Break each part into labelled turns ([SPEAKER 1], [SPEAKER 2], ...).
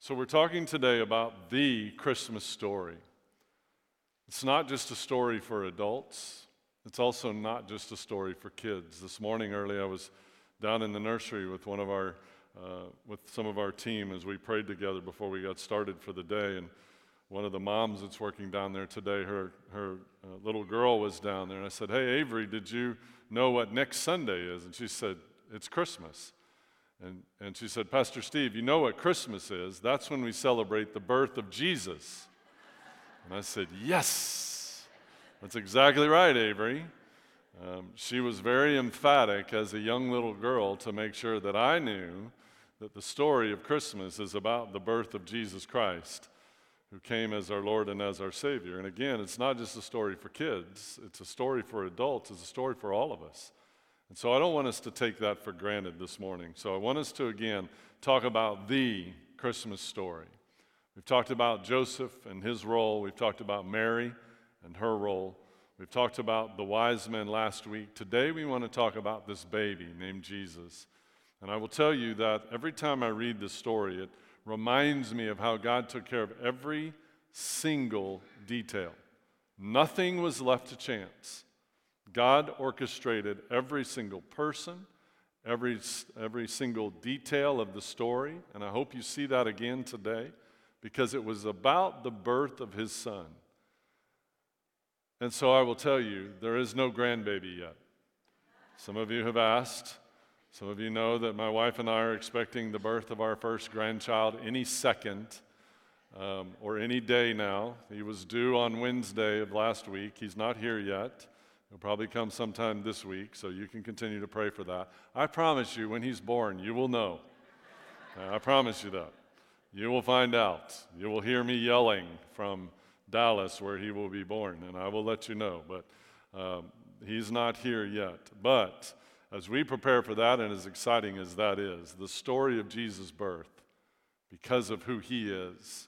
[SPEAKER 1] So we're talking today about the Christmas story. It's not just a story for adults. It's also not just a story for kids. This morning early I was down in the nursery with with some of our team as we prayed together before we got started for the day. And one of the moms that's working down there today, her little girl was down there. And I said, "Hey, Avery, did you know what next Sunday is?" And she said, "It's Christmas." And she said, "Pastor Steve, you know what Christmas is? That's when we celebrate the birth of Jesus." And I said, "Yes, that's exactly right, Avery." She was very emphatic as a young little girl to make sure that I knew that the story of Christmas is about the birth of Jesus Christ, who came as our Lord and as our Savior. And again, it's not just a story for kids. It's a story for adults. It's a story for all of us. And so I don't want us to take that for granted this morning. So I want us to, again, talk about the Christmas story. We've talked about Joseph and his role. We've talked about Mary and her role. We've talked about the wise men last week. Today we want to talk about this baby named Jesus. And I will tell you that every time I read this story, it reminds me of how God took care of every single detail. Nothing was left to chance. God orchestrated every single person, every single detail of the story, and I hope you see that again today, because it was about the birth of his son. And so I will tell you, there is no grandbaby yet. Some of you have asked. Some of you know that my wife and I are expecting the birth of our first grandchild any second or any day now. He was due on Wednesday of last week. He's not here yet. He'll probably come sometime this week, so you can continue to pray for that. I promise you, when he's born, you will know. I promise you that. You will find out. You will hear me yelling from Dallas, where he will be born, and I will let you know. But he's not here yet. But as we prepare for that, and as exciting as that is, the story of Jesus' birth, because of who he is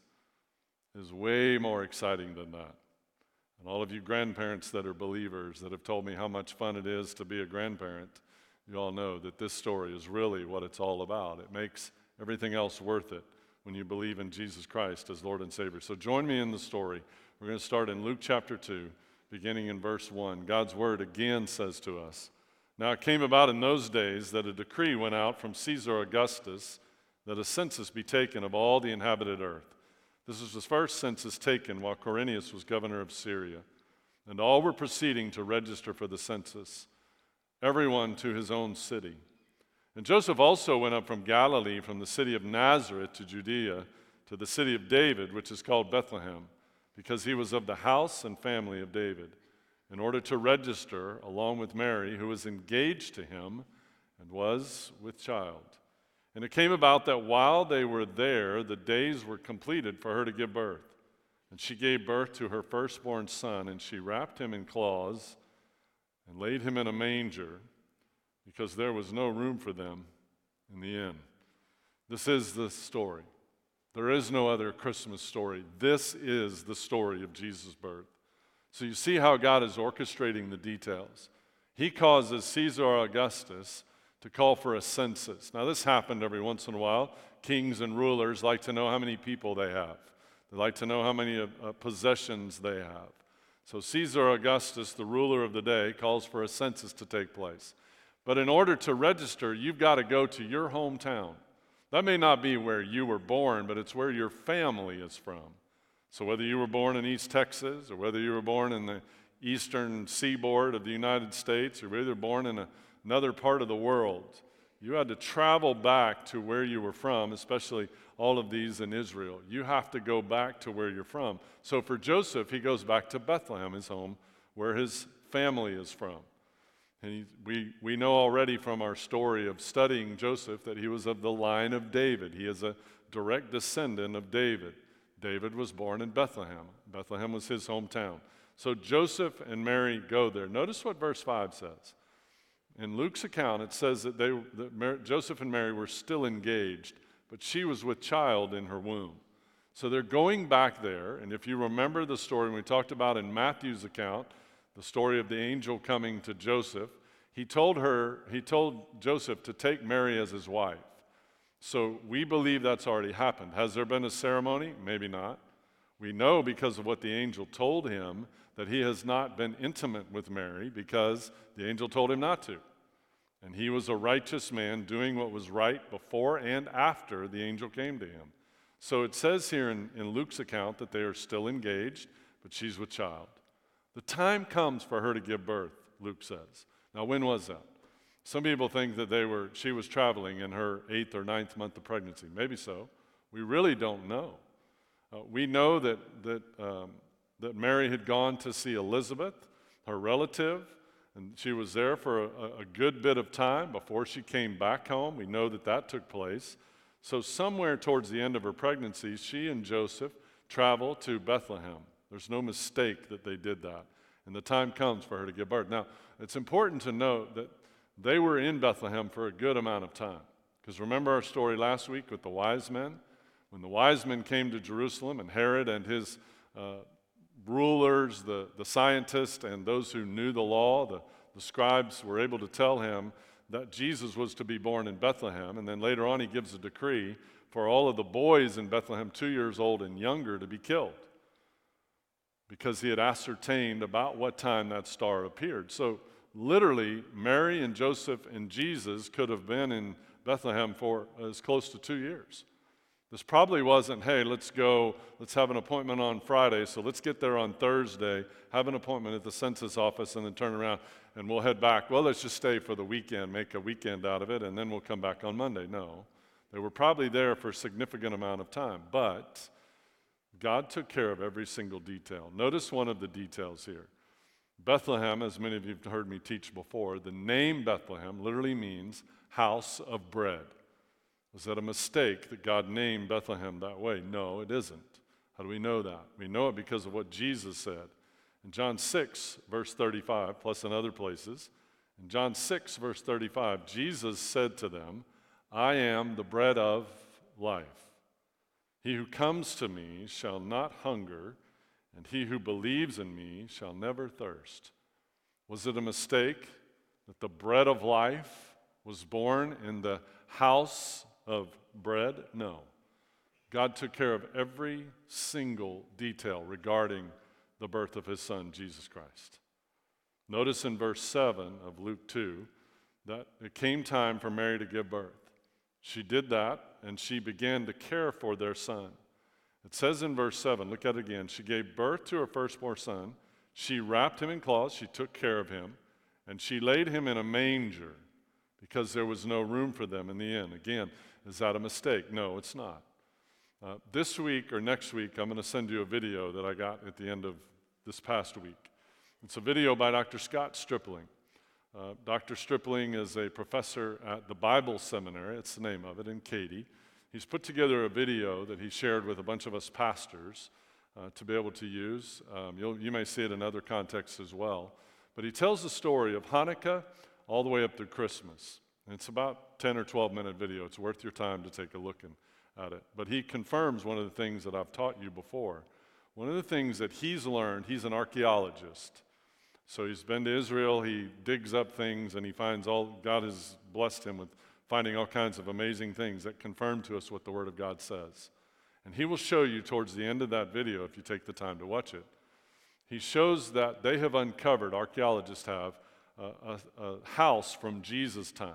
[SPEAKER 1] way more exciting than that. And all of you grandparents that are believers that have told me how much fun it is to be a grandparent, you all know that this story is really what it's all about. It makes everything else worth it when you believe in Jesus Christ as Lord and Savior. So join me in the story. We're going to start in Luke chapter 2, beginning in verse 1. God's word again says to us, "Now it came about in those days that a decree went out from Caesar Augustus that a census be taken of all the inhabited earth. This was the first census taken while Quirinius was governor of Syria. And all were proceeding to register for the census, everyone to his own city. And Joseph also went up from Galilee, from the city of Nazareth to Judea, to the city of David, which is called Bethlehem, because he was of the house and family of David, in order to register along with Mary, who was engaged to him and was with child. And it came about that while they were there, the days were completed for her to give birth. And she gave birth to her firstborn son, and she wrapped him in cloths and laid him in a manger, because there was no room for them in the inn." This is the story. There is no other Christmas story. This is the story of Jesus' birth. So you see how God is orchestrating the details. He causes Caesar Augustus to call for a census. Now, this happened every once in a while. Kings and rulers like to know how many people they have. They like to know how many possessions they have. So Caesar Augustus, the ruler of the day, calls for a census to take place. But in order to register, you've got to go to your hometown. That may not be where you were born, but it's where your family is from. So whether you were born in East Texas, or whether you were born in the eastern seaboard of the United States, or whether you were born in another part of the world, you had to travel back to where you were from, especially all of these in Israel. You have to go back to where you're from. So for Joseph, he goes back to Bethlehem, his home, where his family is from. And we know already from our story of studying Joseph that he was of the line of David. He is a direct descendant of David. David was born in Bethlehem. Bethlehem was his hometown. So Joseph and Mary go there. Notice what verse 5 says. In Luke's account, it says that Joseph and Mary were still engaged, but she was with child in her womb. So they're going back there, and if you remember the story we talked about in Matthew's account, the story of the angel coming to Joseph, he told Joseph to take Mary as his wife. So we believe that's already happened. Has there been a ceremony? Maybe not. We know because of what the angel told him that he has not been intimate with Mary because the angel told him not to. And he was a righteous man doing what was right before and after the angel came to him. So it says here in Luke's account that they are still engaged, but she's with child. The time comes for her to give birth, Luke says. Now, when was that? Some people think that she was traveling in her 8th or 9th month of pregnancy. Maybe so. We really don't know. We know that Mary had gone to see Elizabeth, her relative, and she was there for a good bit of time before she came back home. We know that took place. So somewhere towards the end of her pregnancy, she and Joseph travel to Bethlehem. There's no mistake that they did that. And the time comes for her to give birth. Now, it's important to note that they were in Bethlehem for a good amount of time. Because remember our story last week with the wise men? When the wise men came to Jerusalem and Herod and his rulers, the scientists, and those who knew the law, the scribes were able to tell him that Jesus was to be born in Bethlehem. And then later on he gives a decree for all of the boys in Bethlehem 2 years old and younger to be killed because he had ascertained about what time that star appeared. So literally, Mary and Joseph and Jesus could have been in Bethlehem for as close to 2 years. This probably wasn't, hey, let's have an appointment on Friday, so let's get there on Thursday, have an appointment at the census office, and then turn around and we'll head back. Well, let's just stay for the weekend, make a weekend out of it, and then we'll come back on Monday. No, they were probably there for a significant amount of time, but God took care of every single detail. Notice one of the details here. Bethlehem, as many of you have heard me teach before, the name Bethlehem literally means house of bread. Was that a mistake that God named Bethlehem that way? No, it isn't. How do we know that? We know it because of what Jesus said. In John 6, verse 35, plus in other places, in John 6, verse 35, Jesus said to them, I am the bread of life. He who comes to me shall not hunger, and he who believes in me shall never thirst. Was it a mistake that the bread of life was born in the house of bread? No. God took care of every single detail regarding the birth of his son, Jesus Christ. Notice in verse 7 of Luke 2 that it came time for Mary to give birth. She did that, and she began to care for their son. It says in verse 7, look at it again, she gave birth to her firstborn son. She wrapped him in cloths, she took care of him, and she laid him in a manger because there was no room for them in the inn. Again, is that a mistake? No, it's not. This week or next week, I'm going to send you a video that I got at the end of this past week. It's a video by Dr. Scott Stripling. Dr. Stripling is a professor at the Bible Seminary, it's the name of it, in Katy. He's put together a video that he shared with a bunch of us pastors to be able to use. You may see it in other contexts as well. But he tells the story of Hanukkah all the way up through Christmas. And it's about 10 or 12-minute video. It's worth your time to take a look at it. But he confirms one of the things that I've taught you before. One of the things that he's learned, he's an archaeologist. So he's been to Israel, he digs up things, and he finds God has blessed him with finding all kinds of amazing things that confirm to us what the Word of God says. And he will show you towards the end of that video, if you take the time to watch it, he shows that they have uncovered, archaeologists have, a house from Jesus' time.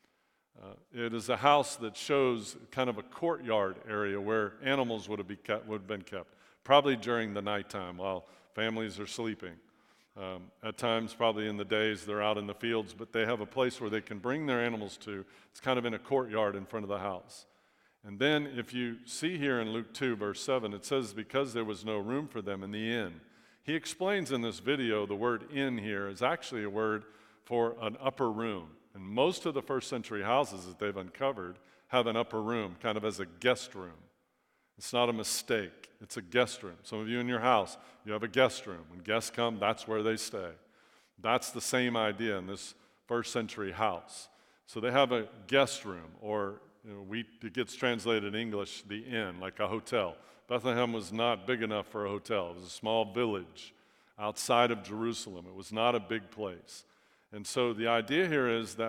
[SPEAKER 1] It is a house that shows kind of a courtyard area where animals would have been kept, probably during the nighttime while families are sleeping. At times, probably in the days, they're out in the fields, but they have a place where they can bring their animals to. It's kind of in a courtyard in front of the house. And then if you see here in Luke 2, verse 7, it says, because there was no room for them in the inn. He explains in this video the word inn here is actually a word for an upper room. And most of the first century houses that they've uncovered have an upper room, kind of as a guest room. It's not a mistake. It's a guest room. Some of you in your house, you have a guest room. When guests come, that's where they stay. That's the same idea in this first century house. So they have a guest room, or it gets translated in English, the inn, like a hotel. Bethlehem was not big enough for a hotel. It was a small village outside of Jerusalem. It was not a big place. And so the idea here is that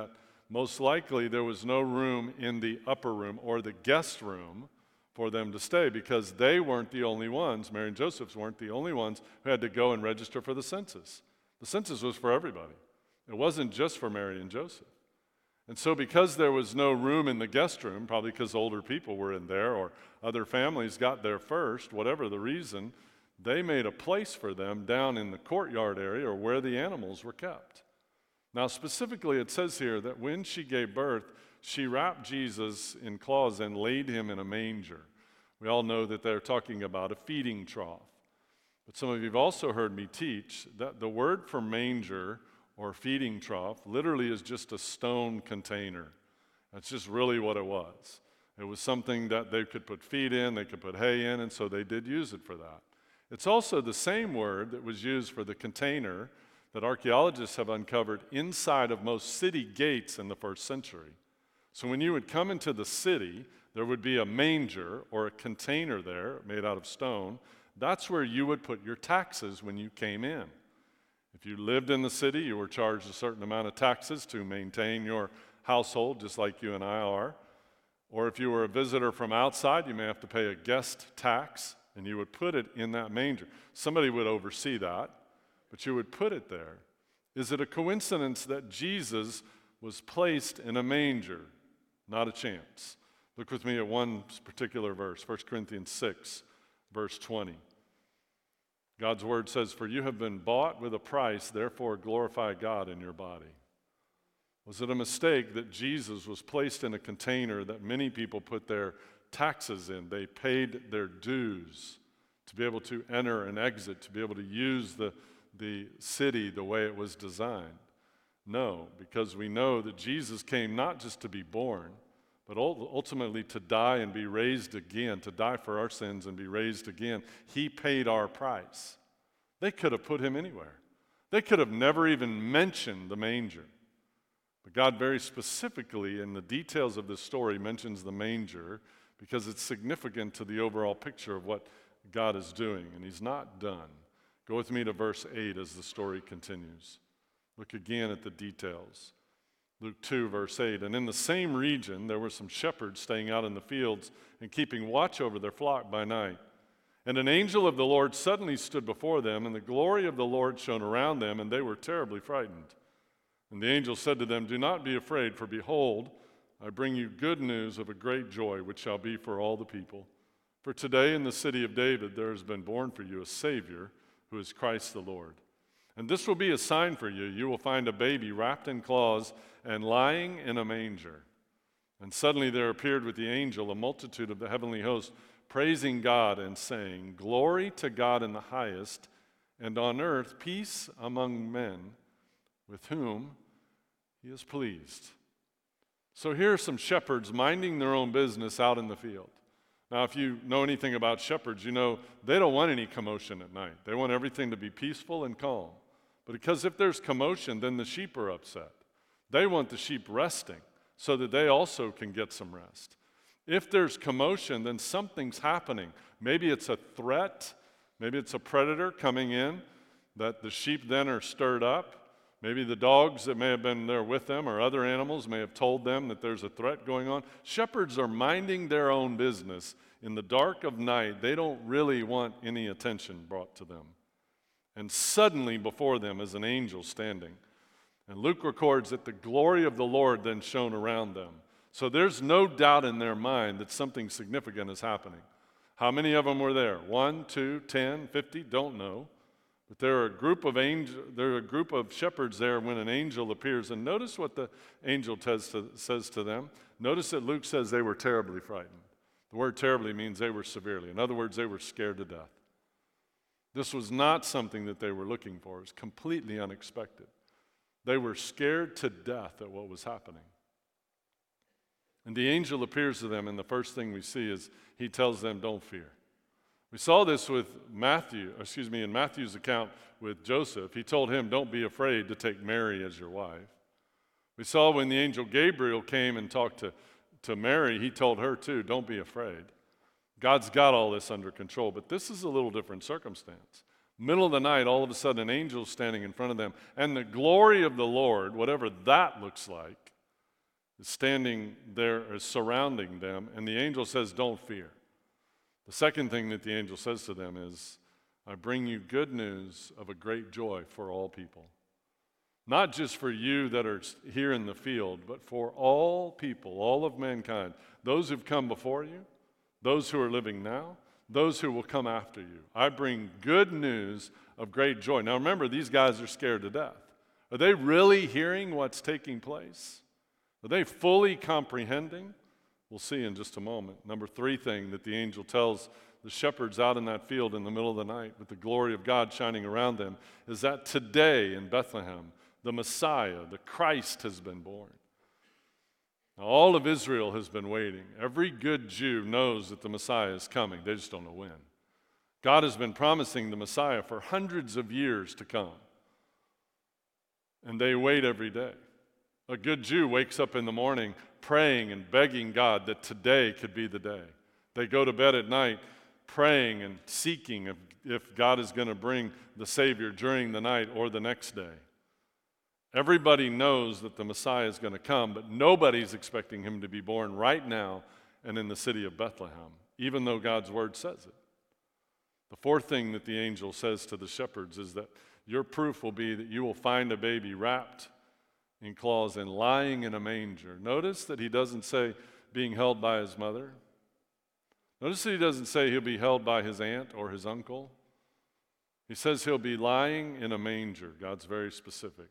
[SPEAKER 1] most likely there was no room in the upper room or the guest room for them to stay, because they weren't the only ones, Mary and Joseph weren't the only ones who had to go and register for the census. The census was for everybody. It wasn't just for Mary and Joseph. And so because there was no room in the guest room, probably because older people were in there or other families got there first, whatever the reason, they made a place for them down in the courtyard area or where the animals were kept. Now specifically it says here that when she gave birth, she wrapped Jesus in cloths and laid him in a manger. We all know that they're talking about a feeding trough. But some of you have also heard me teach that the word for manger or feeding trough literally is just a stone container. That's just really what it was. It was something that they could put feed in, they could put hay in, and so they did use it for that. It's also the same word that was used for the container that archaeologists have uncovered inside of most city gates in the first century. So when you would come into the city, there would be a manger or a container there made out of stone. That's where you would put your taxes when you came in. If you lived in the city, you were charged a certain amount of taxes to maintain your household, just like you and I are. Or if you were a visitor from outside, you may have to pay a guest tax, and you would put it in that manger. Somebody would oversee that, but you would put it there. Is it a coincidence that Jesus was placed in a manger? Not a chance. Look with me at one particular verse, 1 Corinthians 6, verse 20. God's word says, "For you have been bought with a price, therefore glorify God in your body." Was it a mistake that Jesus was placed in a container that many people put their taxes in? They paid their dues to be able to enter and exit, to be able to use the city the way it was designed. No, because we know that Jesus came not just to be born, but ultimately to die and be raised again, to die for our sins and be raised again. He paid our price. They could have put him anywhere. They could have never even mentioned the manger. But God very specifically in the details of this story mentions the manger because it's significant to the overall picture of what God is doing, and he's not done. Go with me to verse 8 as the story continues. Look again at the details. Luke 2, verse 8, "And in the same region there were some shepherds staying out in the fields and keeping watch over their flock by night. And an angel of the Lord suddenly stood before them, and the glory of the Lord shone around them, and they were terribly frightened. And the angel said to them, 'Do not be afraid, for behold, I bring you good news of a great joy, which shall be for all the people. For today in the city of David there has been born for you a Savior, who is Christ the Lord. And this will be a sign for you. You will find a baby wrapped in cloths and lying in a manger.' And suddenly there appeared with the angel a multitude of the heavenly host, praising God and saying, 'Glory to God in the highest, and on earth peace among men with whom he is pleased.'" So here are some shepherds minding their own business out in the field. Now, if you know anything about shepherds, you know they don't want any commotion at night. They want everything to be peaceful and calm. But because if there's commotion, then the sheep are upset. They want the sheep resting so that they also can get some rest. If there's commotion, then something's happening. Maybe it's a threat. Maybe it's a predator coming in that the sheep then are stirred up. Maybe the dogs that may have been there with them or other animals may have told them that there's a threat going on. Shepherds are minding their own business. In the dark of night, they don't really want any attention brought to them. And suddenly before them is an angel standing. And Luke records that the glory of the Lord then shone around them. So there's no doubt in their mind that something significant is happening. How many of them were there? 1, 2, 10, 50? Don't know. But there are a group of shepherds there when an angel appears. And notice what the angel says to them. Notice that Luke says they were terribly frightened. The word terribly means they were severely. In other words, they were scared to death. This was not something that they were looking for. It was completely unexpected. They were scared to death at what was happening. And the angel appears to them, and the first thing we see is he tells them, "Don't fear." We saw this in Matthew's account with Joseph. He told him, "Don't be afraid to take Mary as your wife." We saw when the angel Gabriel came and talked to Mary, he told her too, "Don't be afraid." God's got all this under control, but this is a little different circumstance. Middle of the night, all of a sudden, an angel's standing in front of them, and the glory of the Lord, whatever that looks like, is standing there, is surrounding them, and the angel says, don't fear. The second thing that the angel says to them is, I bring you good news of a great joy for all people. Not just for you that are here in the field, but for all people, all of mankind, those who've come before you, those who are living now, those who will come after you. I bring good news of great joy. Now remember, these guys are scared to death. Are they really hearing what's taking place? Are they fully comprehending? We'll see in just a moment. Number three thing that the angel tells the shepherds out in that field in the middle of the night with the glory of God shining around them is that today in Bethlehem, the Messiah, the Christ, has been born. Now, all of Israel has been waiting. Every good Jew knows that the Messiah is coming. They just don't know when. God has been promising the Messiah for hundreds of years to come. And they wait every day. A good Jew wakes up in the morning praying and begging God that today could be the day. They go to bed at night praying and seeking if God is going to bring the Savior during the night or the next day. Everybody knows that the Messiah is going to come, but nobody's expecting him to be born right now and in the city of Bethlehem, even though God's word says it. The fourth thing that the angel says to the shepherds is that your proof will be that you will find a baby wrapped in cloths and lying in a manger. Notice that he doesn't say being held by his mother. Notice that he doesn't say he'll be held by his aunt or his uncle. He says he'll be lying in a manger. God's very specific.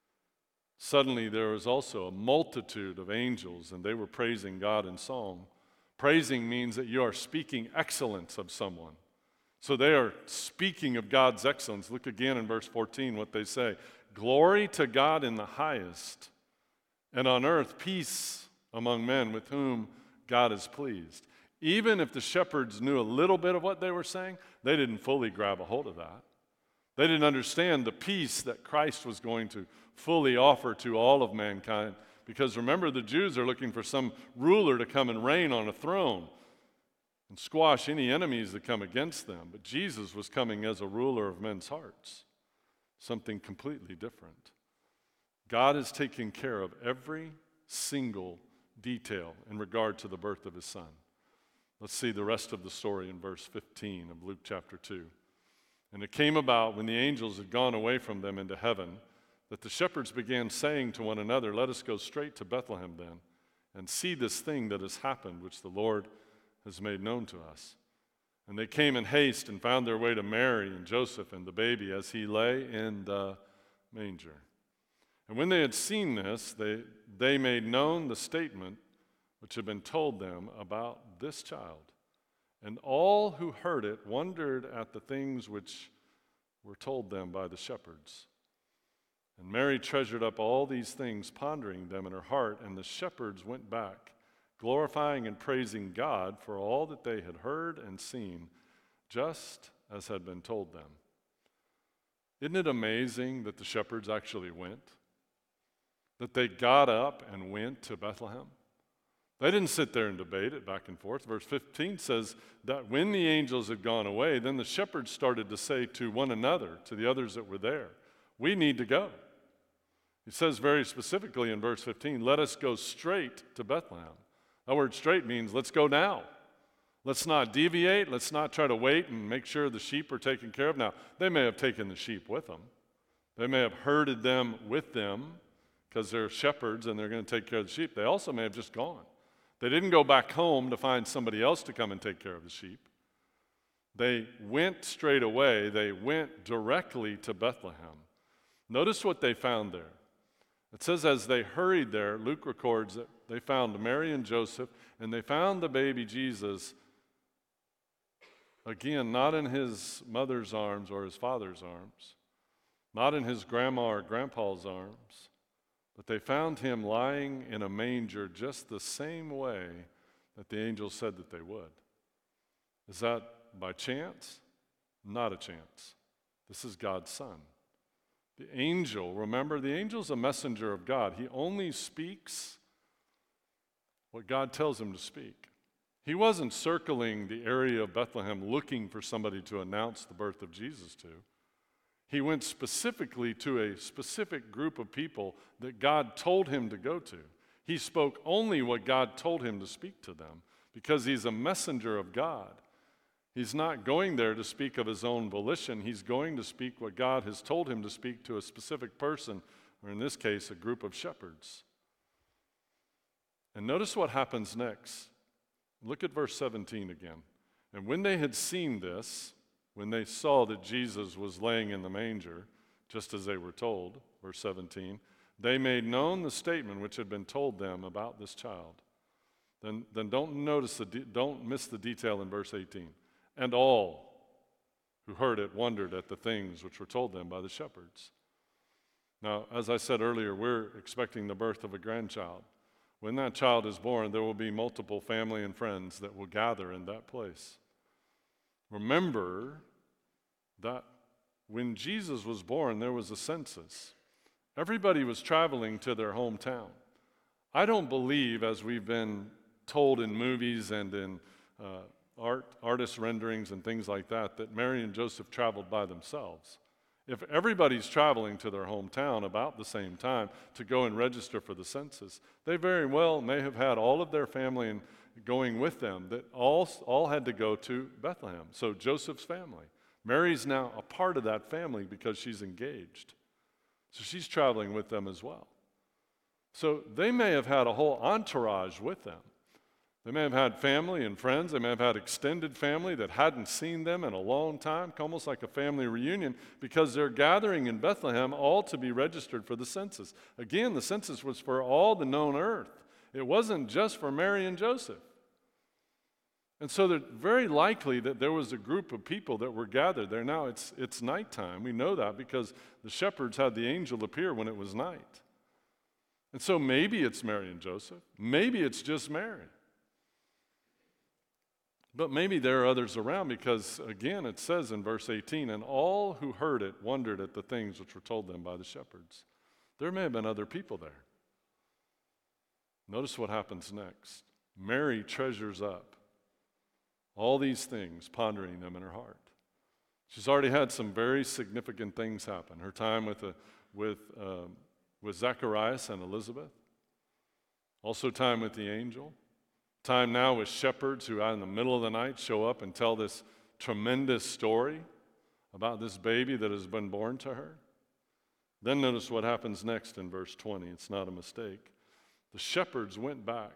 [SPEAKER 1] Suddenly there was also a multitude of angels, and they were praising God in song. Praising means that you are speaking excellence of someone. So they are speaking of God's excellence. Look again in verse 14 what they say. Glory to God in the highest, and on earth peace among men with whom God is pleased. Even if the shepherds knew a little bit of what they were saying, they didn't fully grab a hold of that. They didn't understand the peace that Christ was going to fully offer to all of mankind. Because remember, the Jews are looking for some ruler to come and reign on a throne and squash any enemies that come against them. But Jesus was coming as a ruler of men's hearts, something completely different. God is taking care of every single detail in regard to the birth of his son. Let's see the rest of the story in verse 15 of Luke chapter 2. And it came about when the angels had gone away from them into heaven that the shepherds began saying to one another, let us go straight to Bethlehem then and see this thing that has happened, which the Lord has made known to us. And they came in haste and found their way to Mary and Joseph and the baby as he lay in the manger. And when they had seen this, they made known the statement which had been told them about this child. And all who heard it wondered at the things which were told them by the shepherds. And Mary treasured up all these things, pondering them in her heart, and the shepherds went back, glorifying and praising God for all that they had heard and seen, just as had been told them. Isn't it amazing that the shepherds actually went? That they got up and went to Bethlehem? They didn't sit there and debate it back and forth. Verse 15 says that when the angels had gone away, then the shepherds started to say to one another, to the others that were there, we need to go. He says very specifically in verse 15, let us go straight to Bethlehem. That word straight means let's go now. Let's not deviate. Let's not try to wait and make sure the sheep are taken care of. Now, they may have taken the sheep with them. They may have herded them with them because they're shepherds and they're going to take care of the sheep. They also may have just gone. They didn't go back home to find somebody else to come and take care of the sheep. They went straight away. They went directly to Bethlehem. Notice what they found there. It says as they hurried there, Luke records that they found Mary and Joseph, and they found the baby Jesus, again, not in his mother's arms or his father's arms, not in his grandma or grandpa's arms, but they found him lying in a manger just the same way that the angels said that they would. Is that by chance? Not a chance. This is God's son. The angel, remember, the angel's a messenger of God. He only speaks what God tells him to speak. He wasn't circling the area of Bethlehem looking for somebody to announce the birth of Jesus to. He went specifically to a specific group of people that God told him to go to. He spoke only what God told him to speak to them because he's a messenger of God. He's not going there to speak of his own volition. He's going to speak what God has told him to speak to a specific person, or in this case, a group of shepherds. And notice what happens next. Look at verse 17 again. And when they had seen this, when they saw that Jesus was laying in the manger, just as they were told, verse 17, they made known the statement which had been told them about this child. Then don't miss the detail in verse 18. And all who heard it wondered at the things which were told them by the shepherds. Now, as I said earlier, we're expecting the birth of a grandchild. When that child is born, there will be multiple family and friends that will gather in that place. Remember that when Jesus was born, there was a census. Everybody was traveling to their hometown. I don't believe, as we've been told in movies and in artist renderings and things like that, that Mary and Joseph traveled by themselves. If everybody's traveling to their hometown about the same time to go and register for the census, they very well may have had all of their family going with them that all had to go to Bethlehem. So Joseph's family. Mary's now a part of that family because she's engaged. So she's traveling with them as well. So they may have had a whole entourage with them. They may have had family and friends. They may have had extended family that hadn't seen them in a long time, almost like a family reunion, because they're gathering in Bethlehem all to be registered for the census. Again, the census was for all the known earth. It wasn't just for Mary and Joseph. And so it's very likely that there was a group of people that were gathered there. Now it's nighttime. We know that because the shepherds had the angel appear when it was night. And so maybe it's Mary and Joseph. Maybe it's just Mary. But maybe there are others around because, again, it says in verse 18, and all who heard it wondered at the things which were told them by the shepherds. There may have been other people there. Notice what happens next. Mary treasures up all these things, pondering them in her heart. She's already had some very significant things happen. Her time with Zacharias and Elizabeth. Also time with the angel. Time now with shepherds who out in the middle of the night show up and tell this tremendous story about this baby that has been born to her. Then notice what happens next in verse 20. It's not a mistake. The shepherds went back,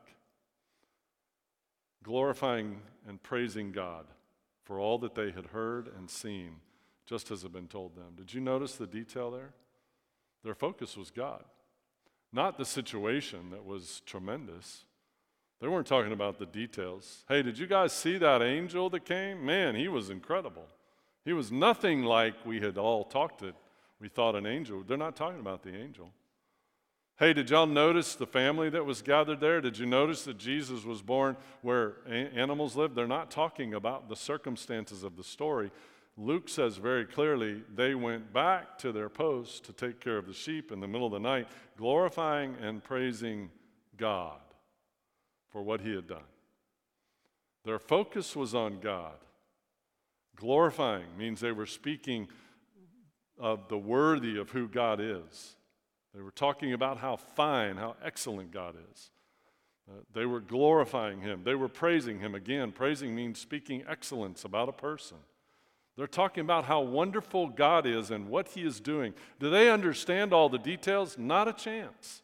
[SPEAKER 1] glorifying and praising God for all that they had heard and seen, just as had been told them. Did you notice the detail there? Their focus was God, not the situation that was tremendous. They weren't talking about the details. Hey, did you guys see that angel that came? Man, he was incredible. He was nothing like we had all talked it. We thought an angel. They're not talking about the angel. Hey, did y'all notice the family that was gathered there? Did you notice that Jesus was born where animals live? They're not talking about the circumstances of the story. Luke says very clearly they went back to their posts to take care of the sheep in the middle of the night, glorifying and praising God for what he had done. Their focus was on God. Glorifying means they were speaking of the worthy of who God is. They were talking about how fine, how excellent God is. They were glorifying him. They were praising him. Again, praising means speaking excellence about a person. They're talking about how wonderful God is and what he is doing. Do they understand all the details? Not a chance.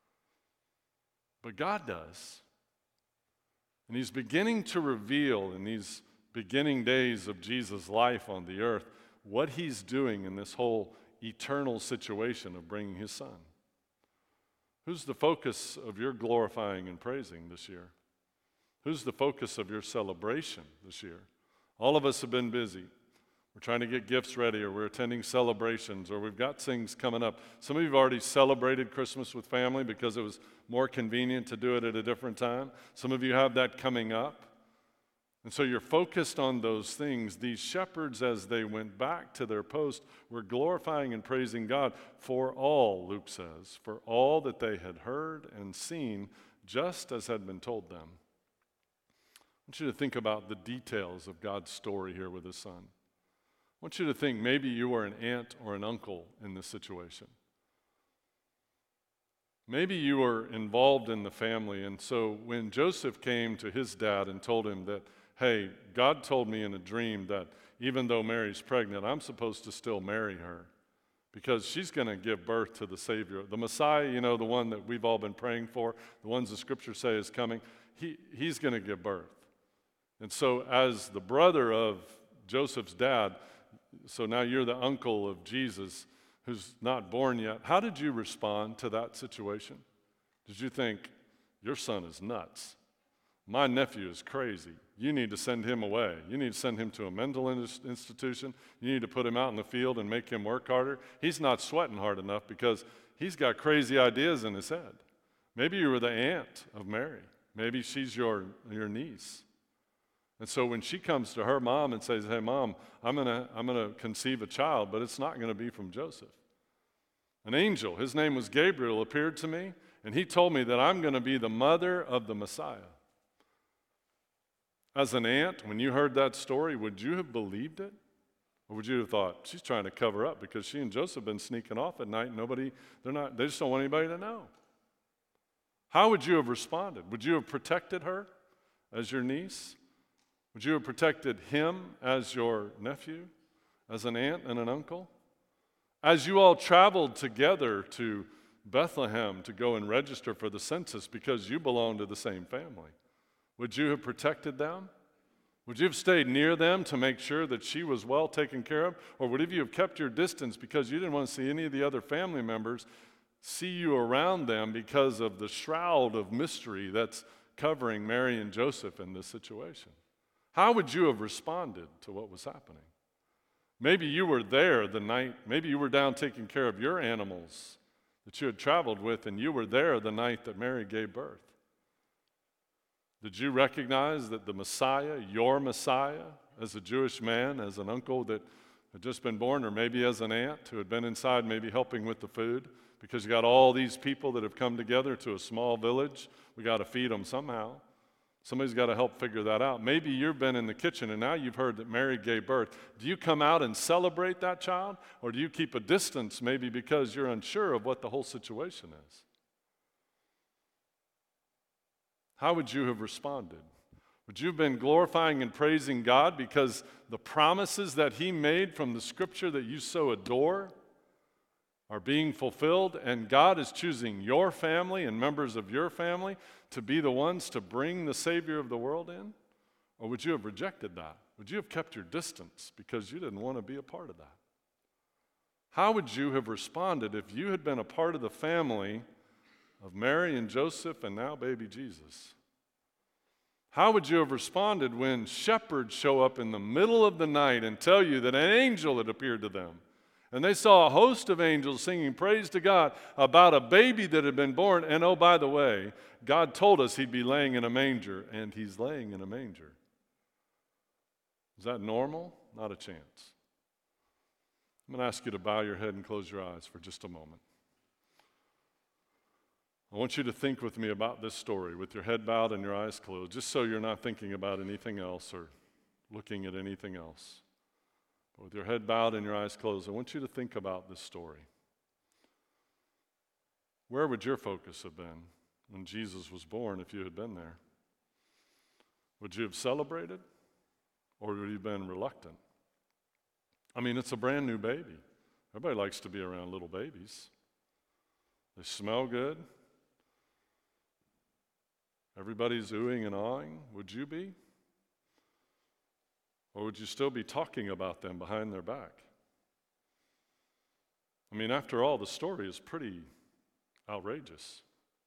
[SPEAKER 1] But God does. And he's beginning to reveal in these beginning days of Jesus' life on the earth what he's doing in this whole eternal situation of bringing his son. Who's the focus of your glorifying and praising this year? Who's the focus of your celebration this year? All of us have been busy. We're trying to get gifts ready, or we're attending celebrations, or we've got things coming up. Some of you have already celebrated Christmas with family because it was more convenient to do it at a different time. Some of you have that coming up. And so you're focused on those things. These shepherds, as they went back to their post, were glorifying and praising God for all, Luke says, for all that they had heard and seen, just as had been told them. I want you to think about the details of God's story here with his son. I want you to think maybe you were an aunt or an uncle in this situation. Maybe you were involved in the family, and so when Joseph came to his dad and told him that, hey, God told me in a dream that even though Mary's pregnant, I'm supposed to still marry her because she's going to give birth to the Savior. The Messiah, you know, the one that we've all been praying for, the ones the Scriptures say is coming, he's going to give birth. And so as the brother of Joseph's dad, so now you're the uncle of Jesus who's not born yet, how did you respond to that situation? Did you think, your son is nuts? My nephew is crazy. You need to send him away. You need to send him to a mental institution. You need to put him out in the field and make him work harder. He's not sweating hard enough because he's got crazy ideas in his head. Maybe you were the aunt of Mary. Maybe she's your niece. And so when she comes to her mom and says, hey, Mom, I'm gonna conceive a child, but it's not going to be from Joseph. An angel, his name was Gabriel, appeared to me, and he told me that I'm going to be the mother of the Messiah. As an aunt, when you heard that story, would you have believed it? Or would you have thought, she's trying to cover up because she and Joseph have been sneaking off at night, they just don't want anybody to know. How would you have responded? Would you have protected her as your niece? Would you have protected him as your nephew, as an aunt and an uncle? As you all traveled together to Bethlehem to go and register for the census because you belong to the same family, would you have protected them? Would you have stayed near them to make sure that she was well taken care of? Or would you have kept your distance because you didn't want to see any of the other family members see you around them because of the shroud of mystery that's covering Mary and Joseph in this situation? How would you have responded to what was happening? Maybe you were there the night, maybe you were down taking care of your animals that you had traveled with, and you were there the night that Mary gave birth. Did you recognize that the Messiah, your Messiah, as a Jewish man, as an uncle that had just been born, or maybe as an aunt who had been inside maybe helping with the food, because you got all these people that have come together to a small village, we got to feed them somehow. Somebody's got to help figure that out. Maybe you've been in the kitchen and now you've heard that Mary gave birth. Do you come out and celebrate that child? Or do you keep a distance maybe because you're unsure of what the whole situation is? How would you have responded? Would you have been glorifying and praising God because the promises that He made from the Scripture that you so adore are being fulfilled, and God is choosing your family and members of your family to be the ones to bring the Savior of the world in? Or would you have rejected that? Would you have kept your distance because you didn't want to be a part of that? How would you have responded if you had been a part of the family of Mary and Joseph and now baby Jesus? How would you have responded when shepherds show up in the middle of the night and tell you that an angel had appeared to them? And they saw a host of angels singing praise to God about a baby that had been born. And oh, by the way, God told us He'd be laying in a manger, and He's laying in a manger. Is that normal? Not a chance. I'm going to ask you to bow your head and close your eyes for just a moment. I want you to think with me about this story with your head bowed and your eyes closed, just so you're not thinking about anything else or looking at anything else. But with your head bowed and your eyes closed, I want you to think about this story. Where would your focus have been when Jesus was born if you had been there? Would you have celebrated, or would you have been reluctant? I mean, it's a brand new baby. Everybody likes to be around little babies. They smell good. Everybody's oohing and awing. Would you be? Or would you still be talking about them behind their back? I mean, after all, the story is pretty outrageous.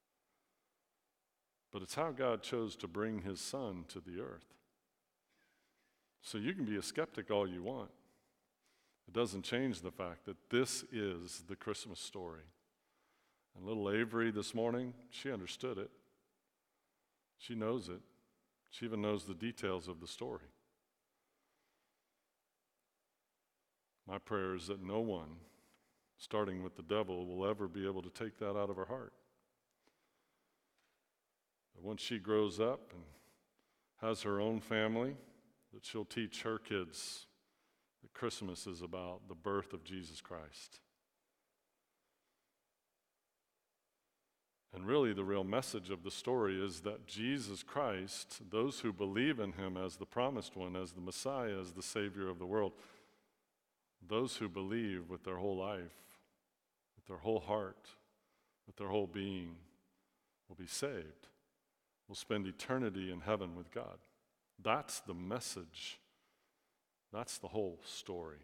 [SPEAKER 1] But it's how God chose to bring His Son to the earth. So you can be a skeptic all you want. It doesn't change the fact that this is the Christmas story. And little Avery this morning, she understood it. She knows it. She even knows the details of the story. My prayer is that no one, starting with the devil, will ever be able to take that out of her heart. That once she grows up and has her own family, that she'll teach her kids that Christmas is about the birth of Jesus Christ. And really, the real message of the story is that Jesus Christ, those who believe in him as the promised one, as the Messiah, as the Savior of the world, those who believe with their whole life, with their whole heart, with their whole being, will be saved, will spend eternity in heaven with God. That's the message. That's the whole story.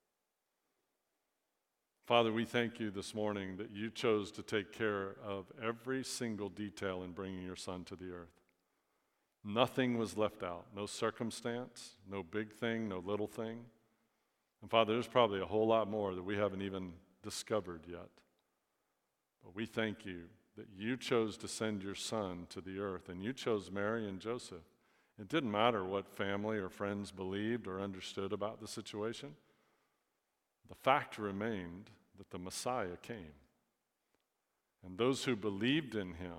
[SPEAKER 1] Father, we thank you this morning that you chose to take care of every single detail in bringing your Son to the earth. Nothing was left out, no circumstance, no big thing, no little thing. And Father, there's probably a whole lot more that we haven't even discovered yet. But we thank you that you chose to send your Son to the earth, and you chose Mary and Joseph. It didn't matter what family or friends believed or understood about the situation. The fact remained that the Messiah came. And those who believed in him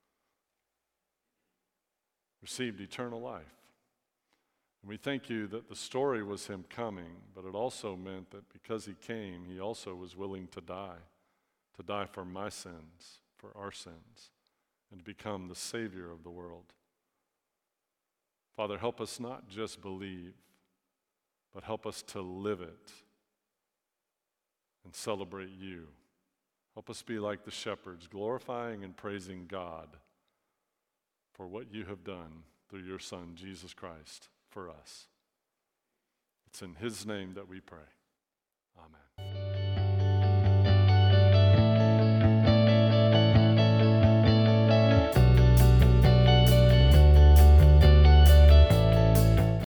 [SPEAKER 1] received eternal life. And we thank you that the story was him coming, but it also meant that because he came, he also was willing to die for my sins, for our sins, and to become the Savior of the world. Father, help us not just believe, but help us to live it and celebrate you. Help us be like the shepherds, glorifying and praising God for what you have done through your Son, Jesus Christ, for us. It's in his name that we pray. Amen.